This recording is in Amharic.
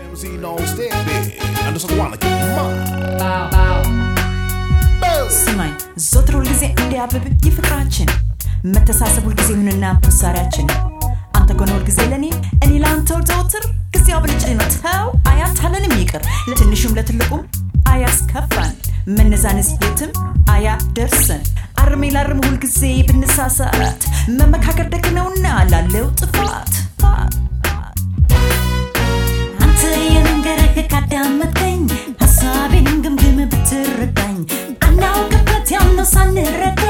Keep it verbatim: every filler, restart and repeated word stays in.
See no steady. I just wanna get mine. Bow, bow. ስማኝ ዞትሮ ጊዜ እንዲያብብ ይፍቅራችን መተሳሰብ ሁሉ ጊዜ ምንና መሳሪያችን አንተ ጎኖር ጊዜ ለኔ እኔ ላንተ ዞትር ጊዜ አብልጭ ነው ተው አያታለንም ይቅር ለትንሹም ለትልቁም አያስከፋን ምንዛንስ የትም አያደርሰን አርሜ ላርም ሁሉ ጊዜ ብንሳሳት መመካከር ደክነውና ላለው ጥፋት አንተ የነገረህ ካዳመጥከኝ ሐሳቤን ግምግም ብትረዳኝ አናውቅበት ያለው ሳንረዳ